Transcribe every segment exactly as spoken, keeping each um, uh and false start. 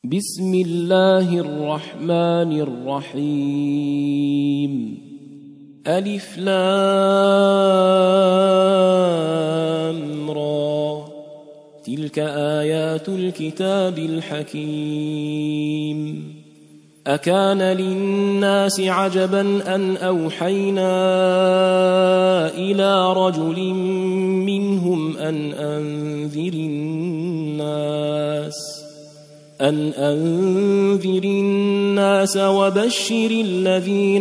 بسم الله الرحمن الرحيم. ألف لام را، تلك آيات الكتاب الحكيم. أكان للناس عجبا أن أوحينا إلى رجل منهم أن أنذر الناس أن أنذر الناس وبشر الذين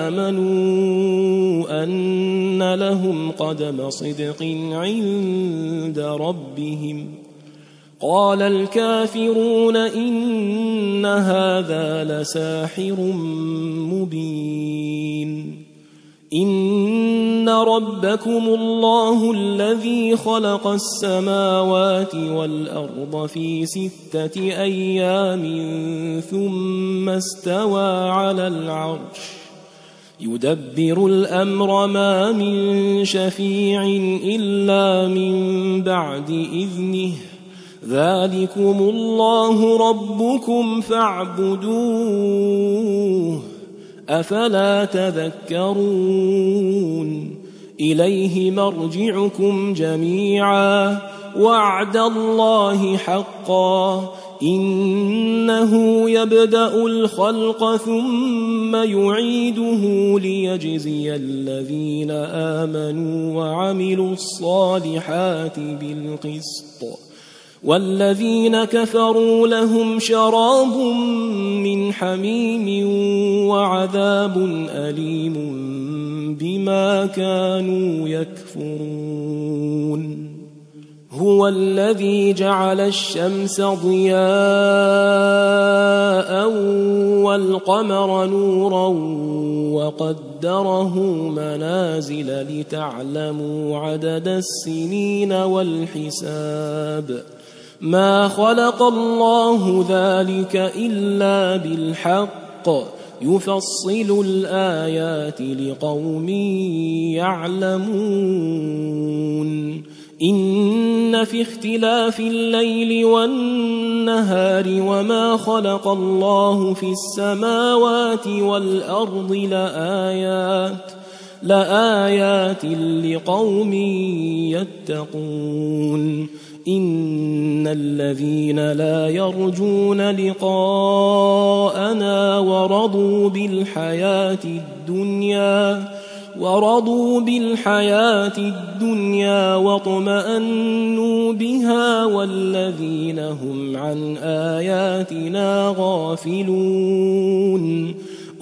آمنوا أن لهم قدم صدق عند ربهم. قال الكافرون إن هذا لساحر مبين. إن ربكم الله الذي خلق السماوات والأرض في ستة أيام ثم استوى على العرش يدبر الأمر ما من شفيع إلا من بعد إذنه ذلكم الله ربكم فاعبدوه أفلا تذكرون. إليه مرجعكم جميعا وعد الله حقا إنه يبدأ الخلق ثم يعيده ليجزي الذين آمنوا وعملوا الصالحات بالقسط والذين كفروا لهم شراب من حميم وعذاب أليم بما كانوا يكفرون. هو الذي جعل الشمس ضياء والقمر نورا وقدره منازل لتعلموا عدد السنين والحساب. ما خلق الله ذلك إلا بالحق يفصل الآيات لقوم يعلمون. إن في اختلاف الليل والنهار وما خلق الله في السماوات والأرض لآيات لآيات لقوم يتقون. إن الذين لا يرجون لقاءنا ورضوا بالحياة الدنيا ورضوا بالحياة الدنيا واطمأنوا بها والذين هم عن آياتنا غافلون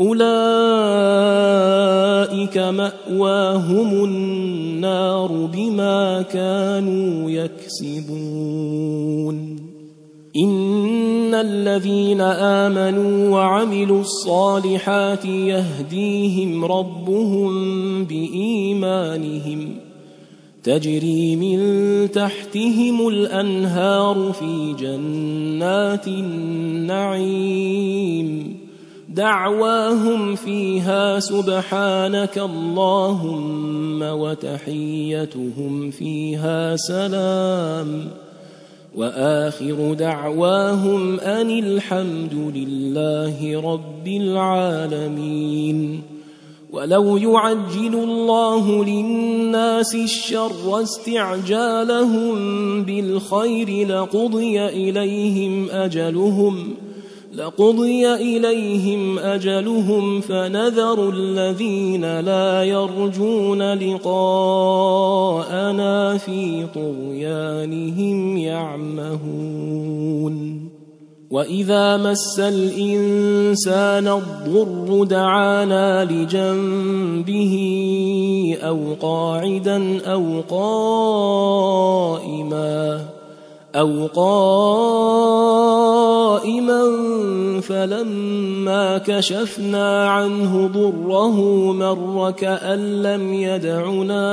أولئك مأواهم النار بما كانوا يكسبون. إن الذين آمنوا وعملوا الصالحات يهديهم ربهم بإيمانهم تجري من تحتهم الأنهار في جنات النعيم دعواهم فيها سبحانك اللهم وتحيتهم فيها سلام وآخر دعواهم أن الحمد لله رب العالمين. ولو يعجل الله للناس الشر استعجالهم بالخير لقضي إليهم أجلهم لقضي إليهم أجلهم فنذر الذين لا يرجون لقاءنا في طغيانهم يعمهون. وإذا مس الإنسان الضر دعانا لجنبه أو قاعدا أو قائما أو قائما فلما كشفنا عنه ضره مر كأن لم يدعنا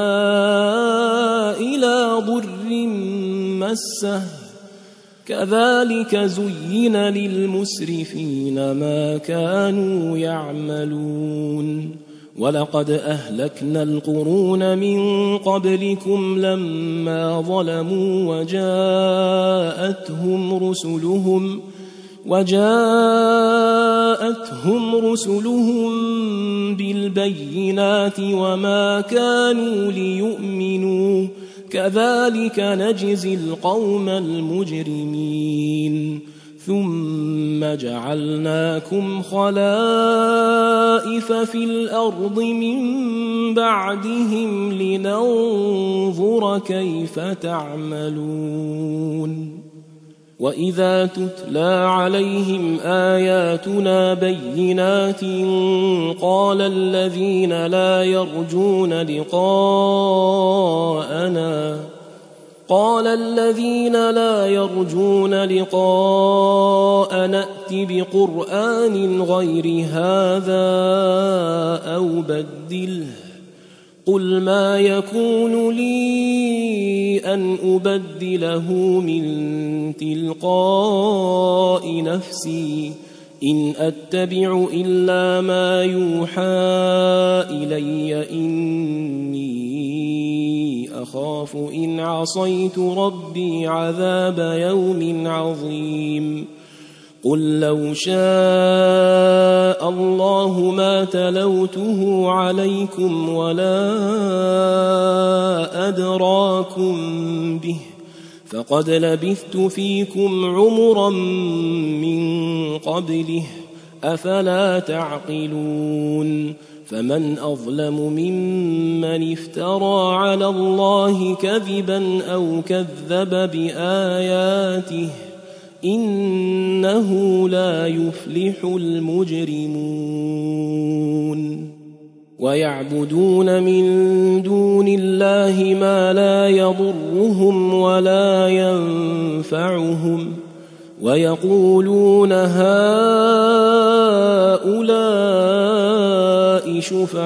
إلى ضر مسه كذلك زين للمسرفين ما كانوا يعملون. ولقد أهلكنا القرون من قبلكم لما ظلموا وجاءتهم رسلهم وجاءتهم رسلهم بالبينات وما كانوا ليؤمنوا كذلك نجزي القوم المجرمين ثم جعلناكم خلائف في الأرض من بعدهم لننظر كيف تعملون وإذا تتلى عليهم آياتنا بينات قال الذين لا يرجون لقاءنا قال الذين لا يرجون لقاءنا ائت بقرآن غير هذا أو بدله قل ما يكون لي أن أبدله من تلقاء نفسي إن أتبع إلا ما يوحى إلي إني أخاف إن عصيت ربي عذاب يوم عظيم قل لو شاء الله ما تلوته عليكم ولا أدراكم به فقد لبثت فيكم عمرا من قبله أفلا تعقلون فمن أظلم ممن افترى على الله كذبا أو كذب بآياته إنه لا يفلح المجرمون ويعبدون من دون الله ما لا يضرهم ولا ينفعهم ويقولون هؤلاء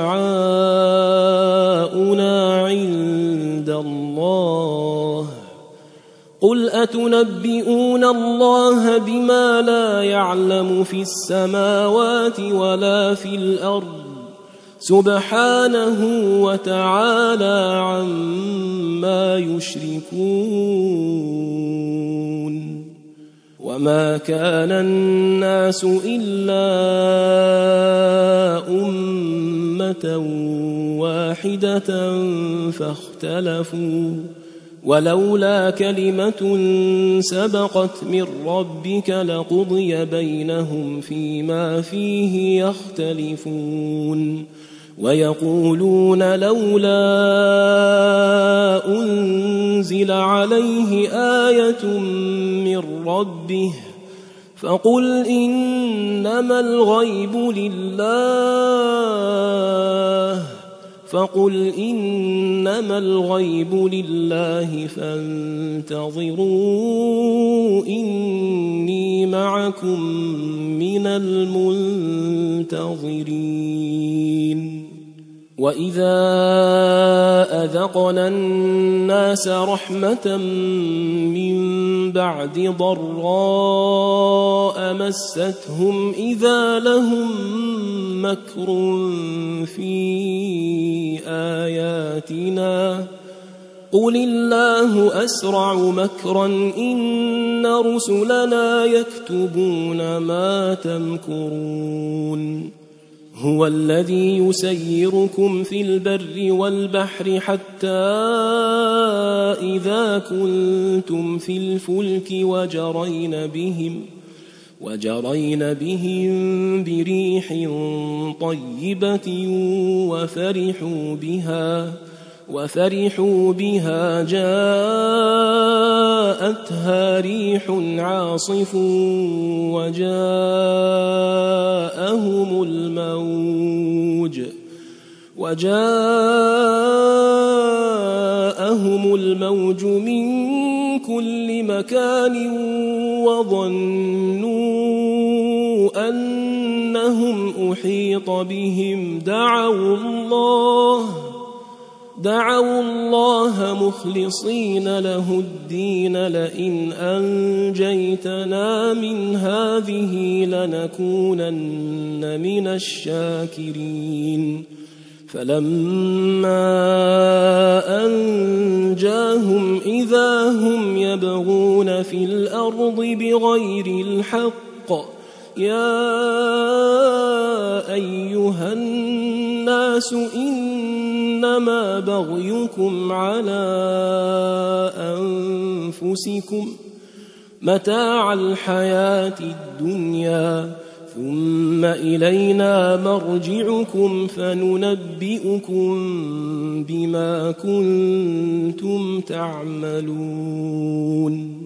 شفعاؤنا عند الله قل أتنبئون الله بما لا يعلم في السماوات ولا في الأرض سبحانه وتعالى عما يشركون وما كان الناس إلا أمة واحدة فاختلفوا ولولا كلمة سبقت من ربك لقضي بينهم فيما فيه يختلفون ويقولون لولا أنزل عليه آية من ربه فقل إنما الغيب لله فقل إنما الغيب لله فانتظروا إني معكم من المنتظرين وإذا أذقنا الناس رحمة من بعد ضراء مستهم إذا لهم مكر في آياتنا قل الله أسرع مكرا إن رسلنا يكتبون ما تمكرون هو الذي يسيركم في البر والبحر حتى إذا كنتم في الفلك وجرين بهم وجرين بهم بريح طيبة وفرحوا بها وفرحوا بها جاءتها ريح عاصف وجاءهم الموج وجاءهم الموج من كل مكان وظنوا أنهم أحيط بهم دعوا الله دعوا الله مخلصين له الدين لئن أنجيتنا من هذه لنكونن من الشاكرين فلما أنجاهم إذا هم يبغون في الأرض بغير الحق يا أيها الناس إنما بغيكم على أنفسكم متاع الحياة الدنيا ثم إلينا مرجعكم فننبئكم بما كنتم تعملون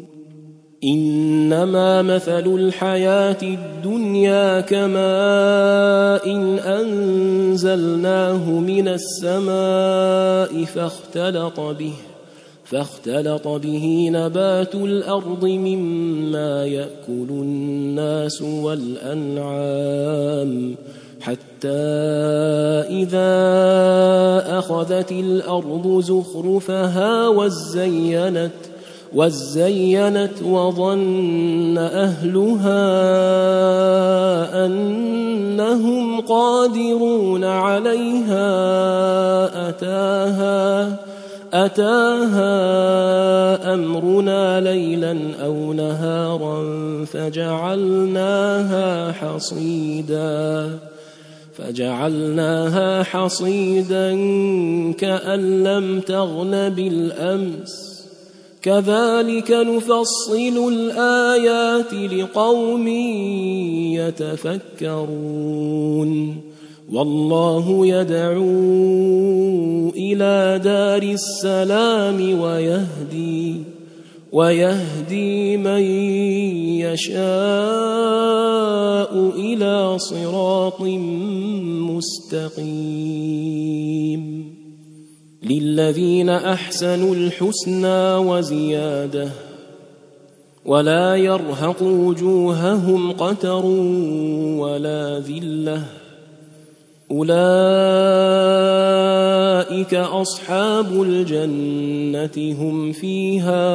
إنما مثل الحياة الدنيا كماء إن أنزلناه من السماء فاختلط به فاختلط به نبات الأرض مما يأكل الناس والأنعام حتى إذا أخذت الأرض زخرفها وزينت وزينت وظن أهلها أنهم قادرون عليها أتاها أتاها أمرنا ليلا أو نهارا فجعلناها حصيدا فجعلناها حصيدا كأن لم تغن بالأمس كذلك نفصل الآيات لقوم يتفكرون والله يدعو إلى دار السلام ويهدي ويهدي من يشاء إلى صراط مستقيم للذين أحسنوا الحسنى وزيادة ولا يرهق وجوههم قتر ولا ذلة أولئك أصحاب الجنة هم فيها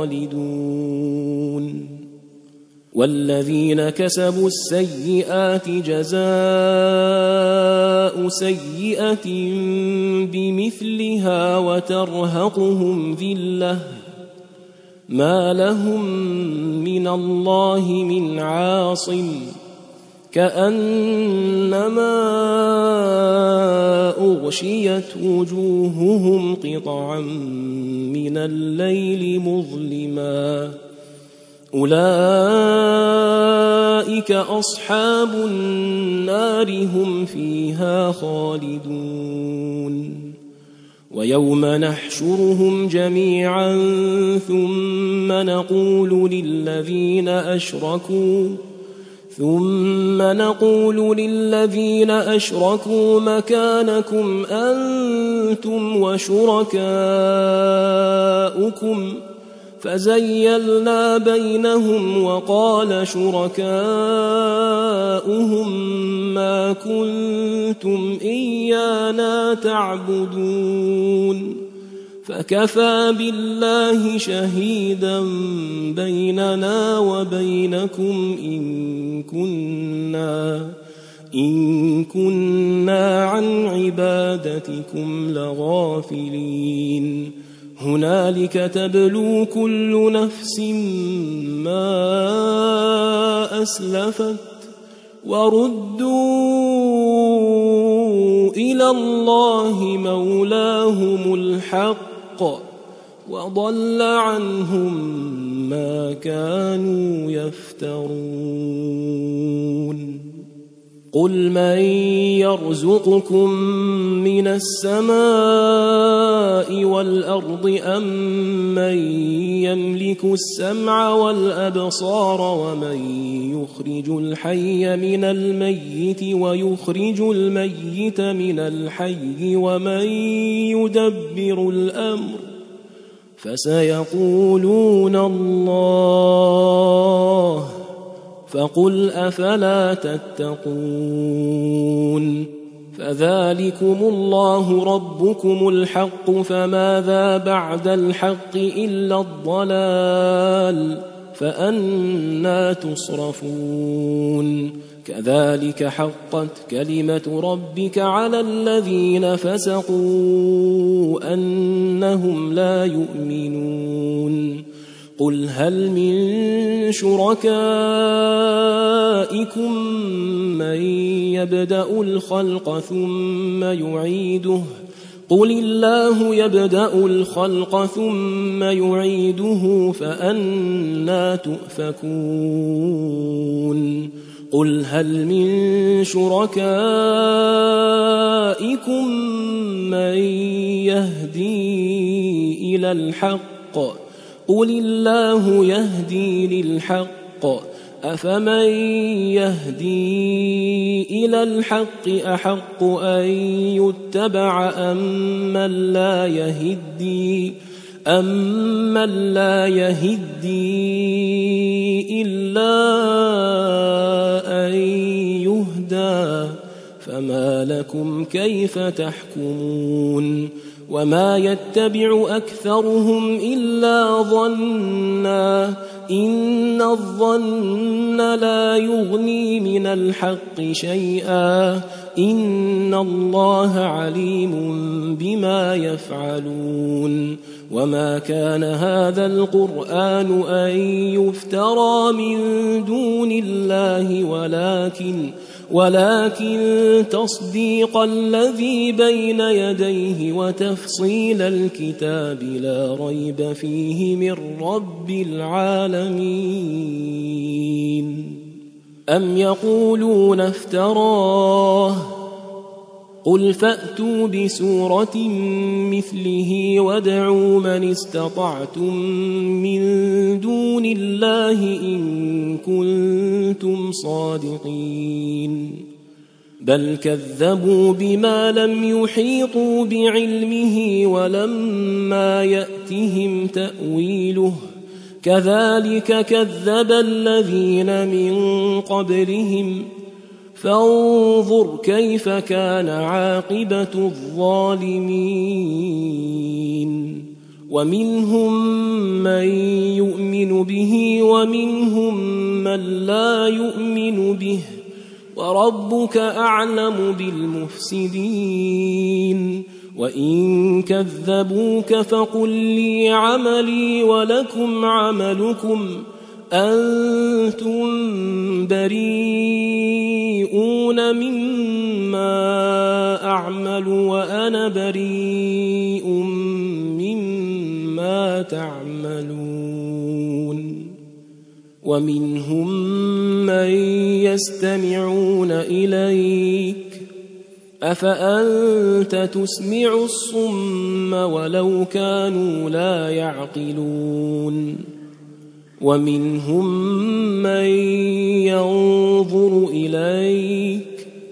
خالدون والذين كسبوا السيئات جزاء سيئة بمثلها وترهقهم ذلة ما لهم من الله من عاصم كأنما أغشيت وجوههم قطعا من الليل مظلما أولئك أصحاب النار هم فيها خالدون ويوم نحشرهم جميعا ثم نقول للذين أشركوا ثم نقول للذين أشركوا مكانكم أنتم وشركاؤكم فزيلنا بينهم وقال شركاؤهم ما كنتم إيانا تعبدون فكفى بالله شهيدا بيننا وبينكم إن كنا إن كنا عن عبادتكم لغافلين هنالك تبلو كل نفس ما أسلفت وردوا إلى الله مولاهم الحق وضل عنهم ما كانوا يفترون قل من يرزقكم من السماء والأرض أم من يملك السمع والأبصار ومن يخرج الحي من الميت ويخرج الميت من الحي ومن يدبر الأمر فسيقولون الله فقل أفلا تتقون فذلكم الله ربكم الحق فماذا بعد الحق إلا الضلال فأنى تصرفون كذلك حقت كلمة ربك على الذين فسقوا أنهم لا يؤمنون قل هل من شركائكم من يبدأ الخلق ثم يعيده قل الله يبدأ الخلق ثم يعيده فأنى تؤفكون قل هل من شركائكم من يهدي إلى الحق قل الله يهدي للحق أفمن يهدي إلى الحق أحق أن يتبع أم من لا يهدي أم من لا يهدي إلا أن يهدى فما لكم كيف تحكمون وما يتبع أكثرهم إلا ظنا إن الظن لا يغني من الحق شيئا إن الله عليم بما يفعلون وما كان هذا القرآن أن يفترى من دون الله ولكن ولكن تصديق الذي بين يديه وتفصيل الكتاب لا ريب فيه من رب العالمين أم يقولون افتراه قل فأتوا بسورة مثله وادعوا من استطعتم من دون الله إن كنتم صادقين بل كذبوا بما لم يحيطوا بعلمه ولما يأتهم تأويله كذلك كذب الذين من قبلهم فانظر كيف كان عاقبة الظالمين ومنهم من يؤمن به ومنهم من لا يؤمن به وربك أعلم بالمفسدين وإن كذبوك فقل لي عملي ولكم عملكم أنتم بريئون مما أعمل وأنا بريء مما تعملون ومنهم من يستمعون إليك أفأنت تسمع الصم ولو كانوا لا يعقلون ومنهم من ينظر إليك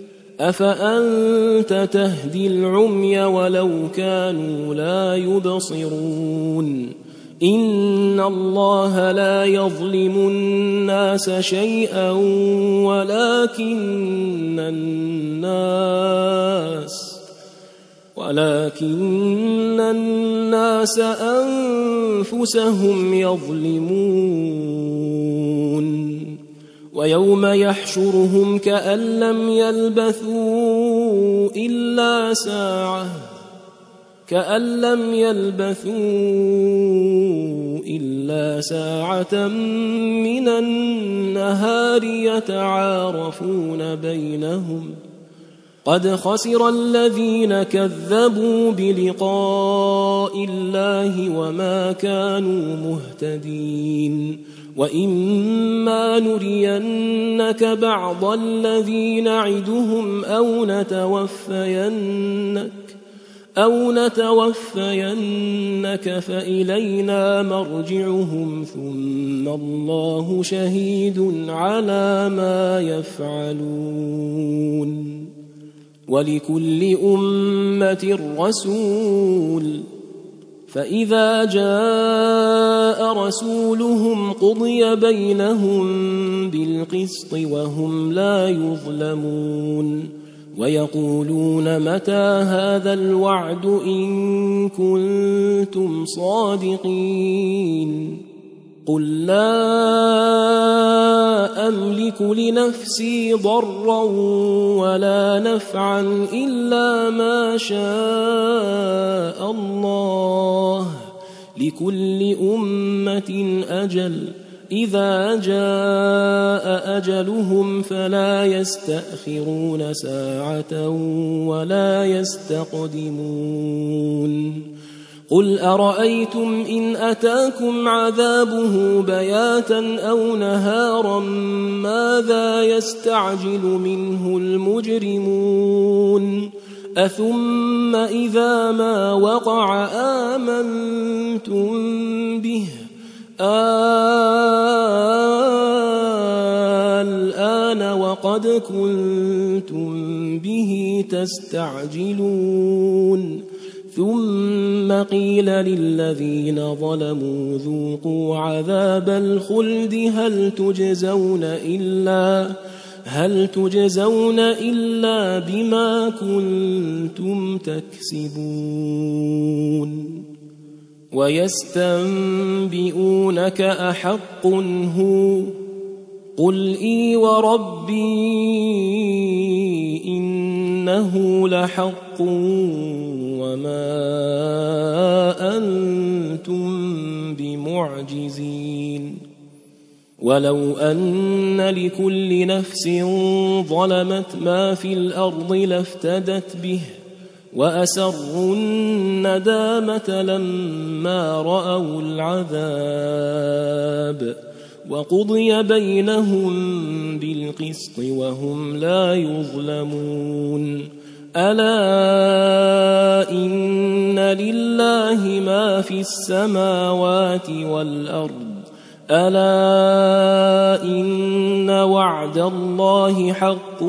أفأنت تهدي العمي ولو كانوا لا يبصرون إن الله لا يظلم الناس شيئا ولكن الناس ولكن الناس أنفسهم يظلمون ويوم يحشرهم كأن لم يلبثوا إلا ساعة كأن لم يلبثوا إلا ساعة من النهار يتعارفون بينهم قد خسر الذين كذبوا بلقاء الله وما كانوا مهتدين وإما نرينك بعض الذي نعدهم أو نتوفينك أو نتوفينك فإلينا مرجعهم ثم الله شهيد على ما يفعلون ولكل أمة رسول فإذا جاء رسولهم قضي بينهم بالقسط وهم لا يظلمون ويقولون متى هذا الوعد إن كنتم صادقين قل لا أملك لنفسي ضرا ولا نفعا إلا ما شاء الله لكل أمة أجل إذا جاء أجلهم فلا يستأخرون ساعة ولا يستقدمون قل أرأيتم إن أتاكم عذابه بياتا أو نهارا ماذا يستعجل منه المجرمون أثم إذا ما وقع آمنتم به الآن وقد كنتم به تستعجلون ثم قيل للذين ظلموا ذوقوا عذاب الخلد هل تجزون إلا هل تجزون إلا بما كنتم تكسبون ويستنبئونك أحق هو قل إي وربي إنه لحق وما أنتم بمعجزين ولو أن لكل نفس ظلمت ما في الأرض لافتدت به وأسروا الندامة لما رأوا العذاب وقضي بينهم بالقسط وهم لا يظلمون ألا إن لله ما في السماوات والأرض ألا إن وعد الله حق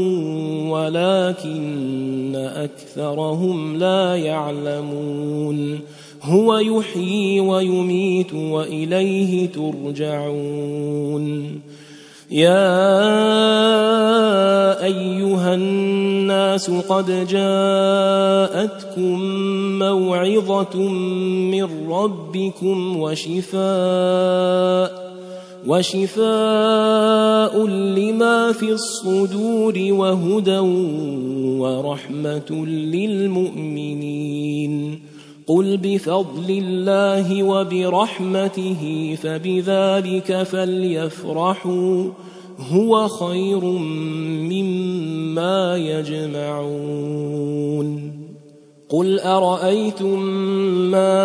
ولكن أكثرهم لا يعلمون هو يحيي ويميت وإليه ترجعون يا أيها الناس قد جاءتكم موعظة من ربكم وشفاء وشفاء لما في الصدور وهدى ورحمة للمؤمنين قل بفضل الله وبرحمته فبذلك فليفرحوا هو خير مما يجمعون قل أرأيتم ما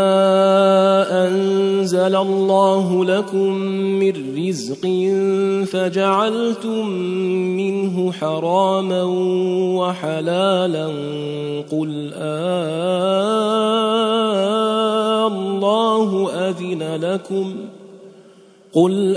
أنزل الله لكم من رزق فجعلتم منه حراما وحلالا قل آه الله أذن لكم قل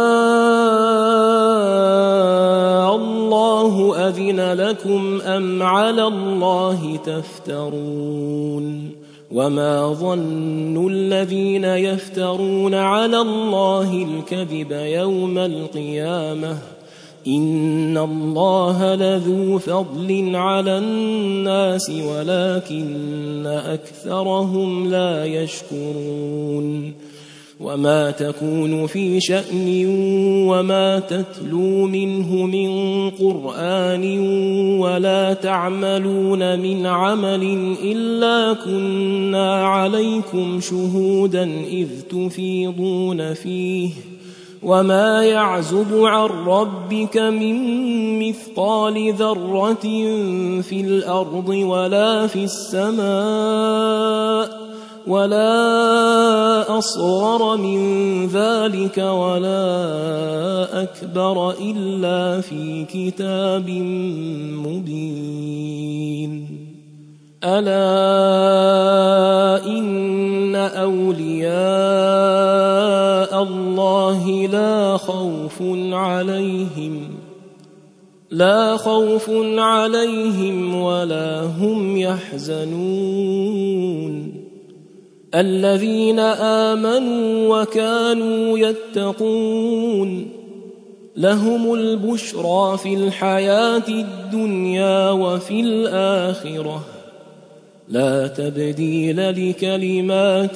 آه الله أذن لكم أم على الله تفترون وما ظن الذين يفترون على الله الكذب يوم القيامة إن الله لذو فضل على الناس ولكن أكثرهم لا يشكرون وما تكون في شأن وما تتلو منه من قرآن ولا تعملون من عمل إلا كنا عليكم شهودا إذ تفيضون فيه وما يعزب عن ربك من مثقال ذرة في الأرض ولا في السماء ولا أصغر من ذلك ولا أكبر إلا في كتاب مبين ألا إن أولياء الله لا خوف عليهم لا خوف عليهم ولا هم يحزنون الذين آمنوا وكانوا يتقون لهم البشرى في الحياة الدنيا وفي الآخرة لا تبديل لكلمات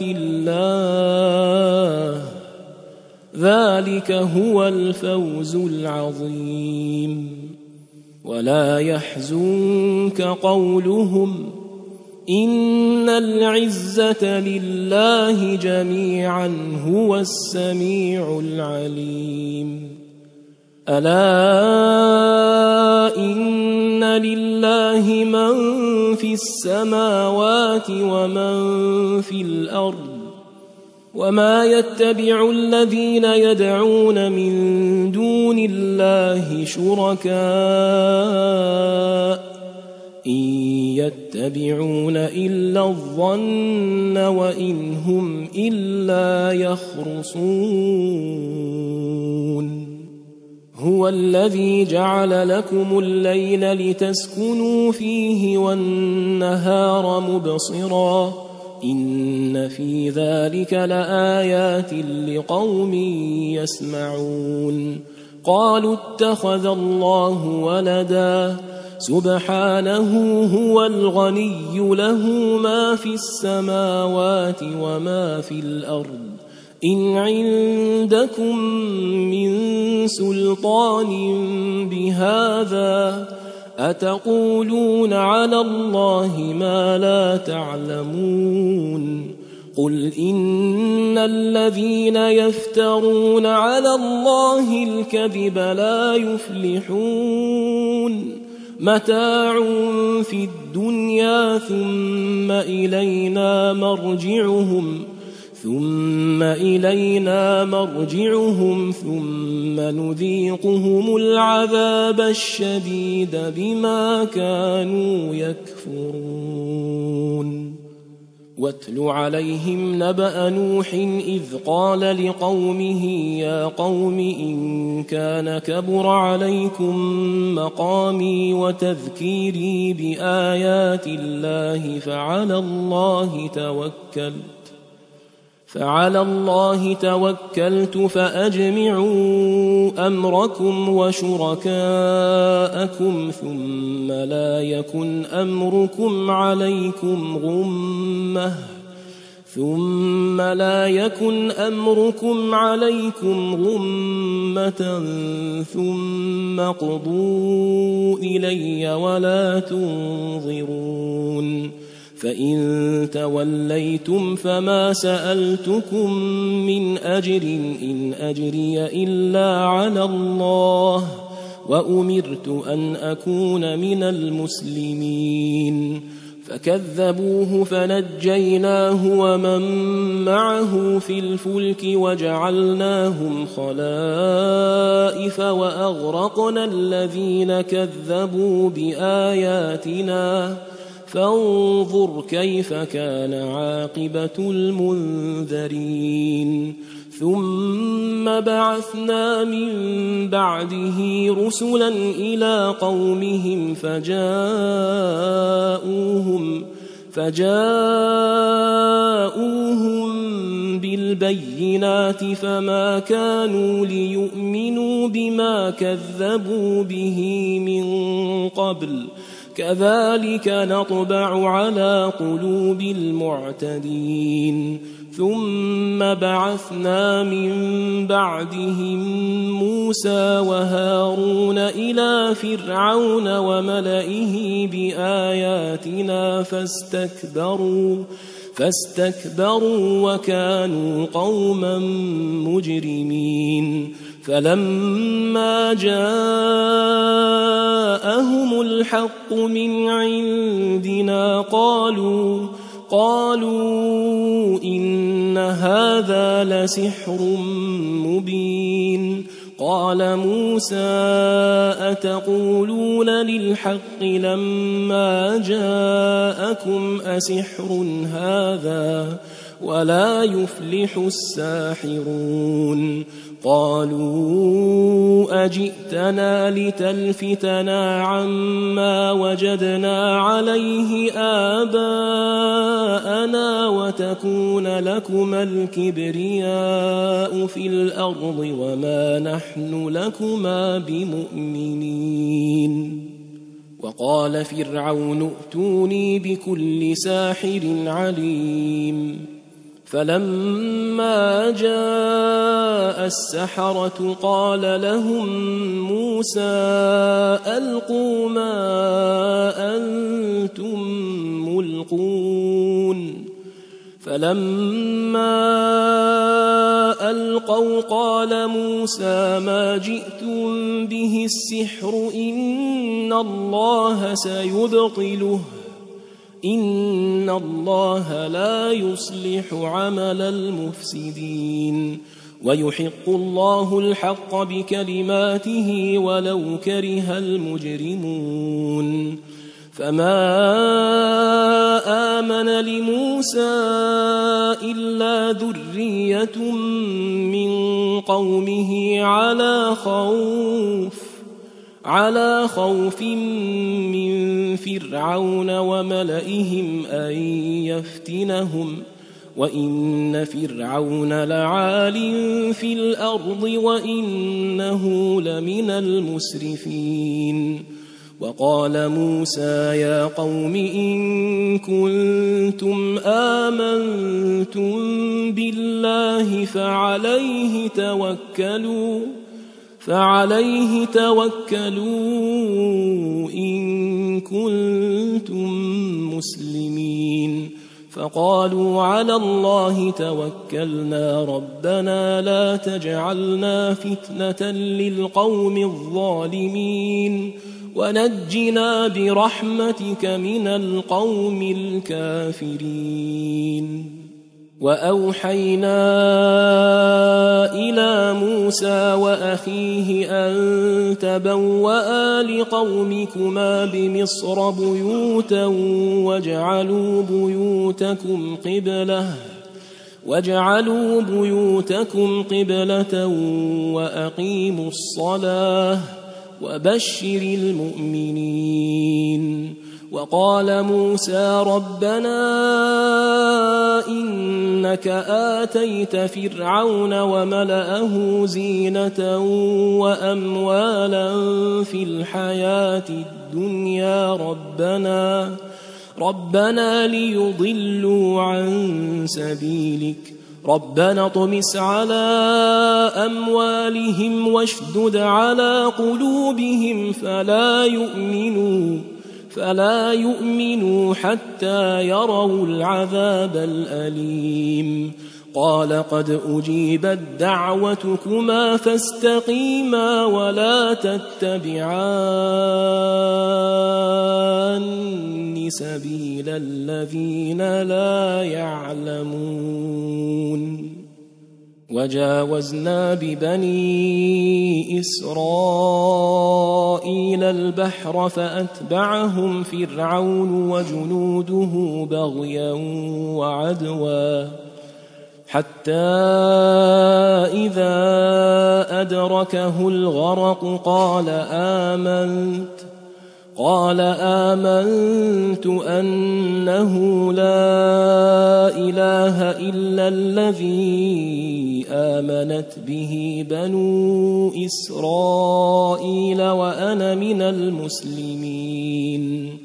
الله ذلك هو الفوز العظيم ولا يحزنك قولهم إن العزة لله جميعا هو السميع العليم ألا إن لله من في السماوات ومن في الأرض وما يتبع الذين يدعون من دون الله شركاء إن يتبعون إلا الظن وإن هم إلا يخرصون هو الذي جعل لكم الليل لتسكنوا فيه والنهار مبصرا إن في ذلك لآيات لقوم يسمعون قالوا اتخذ الله ولدا سبحانه هو الغني له ما في السماوات وما في الأرض إن عندكم من سلطان بهذا أتقولون على الله ما لا تعلمون قل إن الذين يفترون على الله الكذب لا يفلحون متاع في الدنيا ثم إلينا مرجعهم ثم إلينا مرجعهم ثم نذيقهم العذاب الشديد بما كانوا يكفرون واتل عليهم نبأ نوح إذ قال لقومه يا قوم إن كان كبر عليكم مقامي وتذكيري بآيات الله فعلى الله توكلت فعلى الله توكلت فأجمعوا أمركم وشركاءكم ثم لا يكن أمركم عليكم غمة ثم لا يكن أمركم عليكم غمة ثم اقضوا إلي ولا تنظرون فإن توليتم فما سألتكم من أجر إن أجري إلا على الله وأمرت أن أكون من المسلمين فكذبوه فنجيناه ومن معه في الفلك وجعلناهم خلائف وأغرقنا الذين كذبوا بآياتنا فانظر كيف كان عاقبة المنذرين ثم بعثنا من بعده رسلا إلى قومهم فجاءوهم فجاءوهم بالبينات فما كانوا ليؤمنوا بما كذبوا به من قبل كذلك نطبع على قلوب المعتدين ثم بعثنا من بعدهم موسى وهارون إلى فرعون وملئه بآياتنا فاستكبروا فاستكبروا وكانوا قوما مجرمين فلما جاءهم الحق من عندنا قالوا قالوا إن هذا لسحر مبين قال موسى أتقولون للحق لما جاءكم أسحر هذا ولا يفلح الساحرون قالوا أجئتنا لتلفتنا عما وجدنا عليه آباءنا وتكون لكما الكبرياء في الأرض وما نحن لكما بمؤمنين وقال فرعون ائتوني بكل ساحر عليم فلما جاء السحرة قال لهم موسى ألقوا ما أنتم يلقون فلما ألقوا قال موسى ما جئتم به السحر إن الله سيبطله إن الله لا يصلح عمل المفسدين ويحق الله الحق بكلماته ولو كره المجرمون فما آمن لموسى إلا ذرية من قومه على خوف على خوف من فرعون وملئهم أن يفتنهم وإن فرعون لعال في الأرض وإنه لمن المسرفين وقال موسى يا قوم إن كنتم آمنتم بالله فعليه توكلوا فعليه توكلوا إن كنتم مسلمين فقالوا على الله توكلنا ربنا لا تجعلنا فتنة للقوم الظالمين ونجنا برحمتك من القوم الكافرين وأوحينا إلى موسى وأخيه أن تبوأ لقومكما بمصر بيوتا واجعلوا بيوتكم قبلة واجعلوا بيوتكم قبلة وأقيموا الصلاة وبشر المؤمنين وقال موسى ربنا إنك آتيت فرعون وملأه زينة وأموالا في الحياة الدنيا ربنا ربنا ليضلوا عن سبيلك ربنا اطمس على أموالهم واشدد على قلوبهم فلا يؤمنوا فلا يؤمنوا حتى يروا العذاب الأليم قال قد أجيبت دعوتكما فاستقيما ولا تتبعان سبيل الذين لا يعلمون وجاوزنا ببني إسرائيل البحر فأتبعهم فرعون وجنوده بغيا وعدوا حتى إذا أدركه الغرق قال آمنت قال آمنت أنه لا إله إلا الذي آمنت به بنو إسرائيل وأنا من المسلمين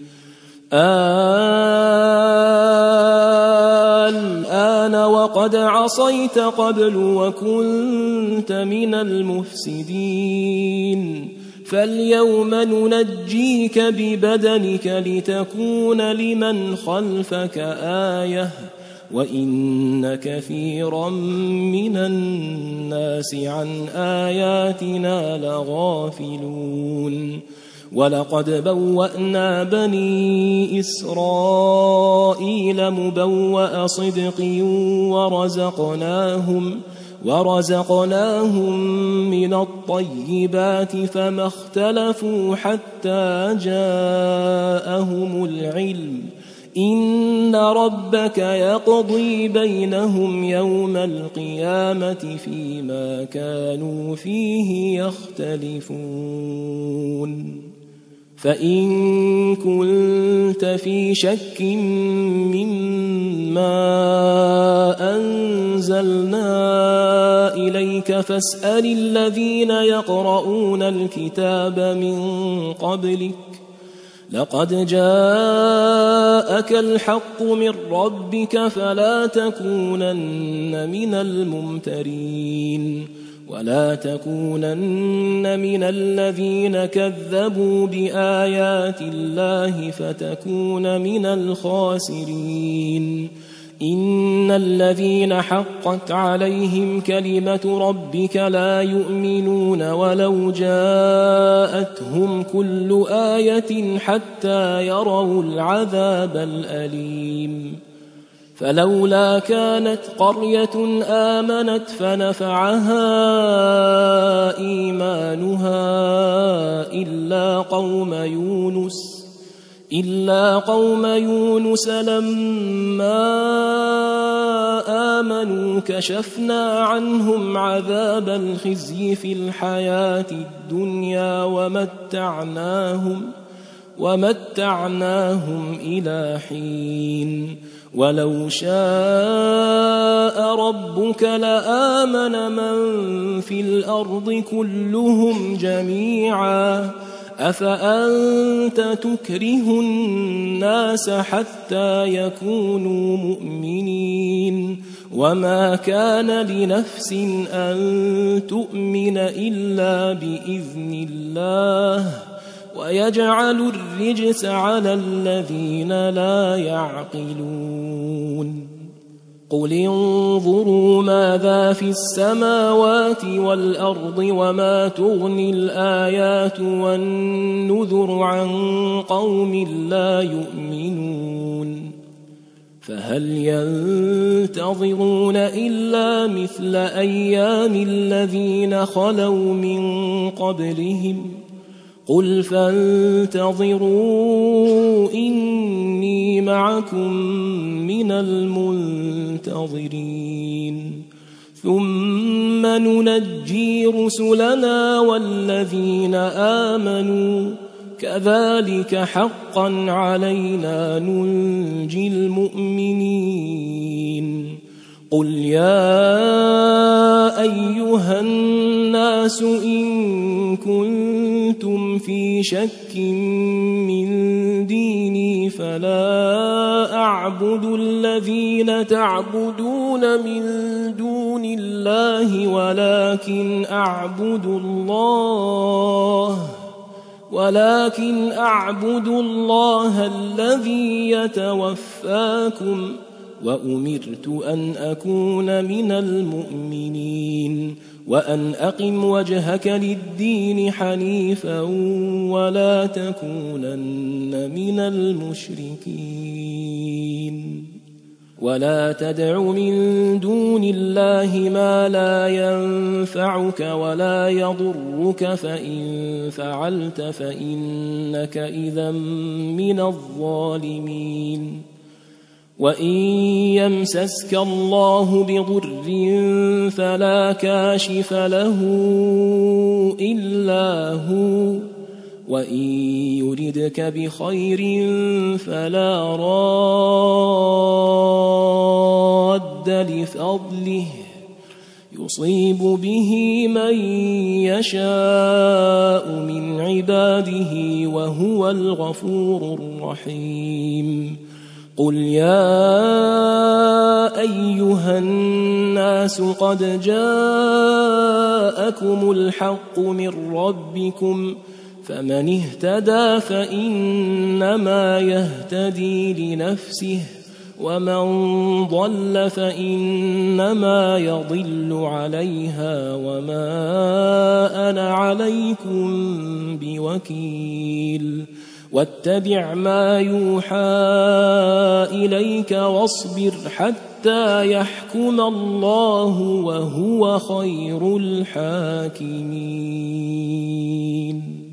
الآن وقد عصيت قبل وكنت من المفسدين فاليوم ننجيك ببدنك لتكون لمن خلفك آية وإن كثيرا من الناس عن آياتنا لغافلون ولقد بوأنا بني إسرائيل مبوأ صدق ورزقناهم ورزقناهم من الطيبات فما اختلفوا حتى جاءهم العلم إن ربك يقضي بينهم يوم القيامة فيما كانوا فيه يختلفون فإن كنت في شك مما أنزلنا إليك فاسأل الذين يقرؤون الكتاب من قبلك لقد جاءك الحق من ربك فلا تكونن من الممترين ولا تكونن من الذين كذبوا بآيات الله فتكون من الخاسرين إن الذين حقت عليهم كلمة ربك لا يؤمنون ولو جاءتهم كل آية حتى يروا العذاب الأليم فلولا كانت قرية آمنت فنفعها إيمانها إلا قوم يونس إلا قوم يونس لما آمنوا كشفنا عنهم عذاب الخزي في الحياة الدنيا ومتعناهم ومتعناهم إلى حين ولو شاء ربك لآمن من في الأرض كلهم جميعا أفأنت تكره الناس حتى يكونوا مؤمنين وما كان لنفس أن تؤمن إلا بإذن الله ويجعل الرجس على الذين لا يعقلون قل انظروا ماذا في السماوات والأرض وما تغني الآيات والنذر عن قوم لا يؤمنون فهل ينتظرون إلا مثل أيام الذين خلوا من قبلهم قل فانتظروا إني معكم من المنتظرين ثم ننجي رسلنا والذين آمنوا كذلك حقا علينا ننجي المؤمنين قل يا أيها الناس إن كنتم في شك من ديني فلا أعبد الذين تعبدون من دون الله ولكن أعبد الله ولكن أعبد الله الذي يتوفاكم وأمرت أن أكون من المؤمنين وأن أقم وجهك للدين حنيفا ولا تكونن من المشركين ولا تدع من دون الله ما لا ينفعك ولا يضرك فإن فعلت فإنك إذا من الظالمين وإن يمسسك الله بضر فلا كاشف له إلا هو وإن يردك بخير فلا راد لفضله يصيب به من يشاء من عباده وهو الغفور الرحيم قل يا أيها الناس قد جاءكم الحق من ربكم فمن اهتدى فإنما يهتدي لنفسه ومن ضل فإنما يضل عليها وما أنا عليكم بوكيل واتبع ما يوحى إليك واصبر حتى يحكم الله وهو خير الحاكمين.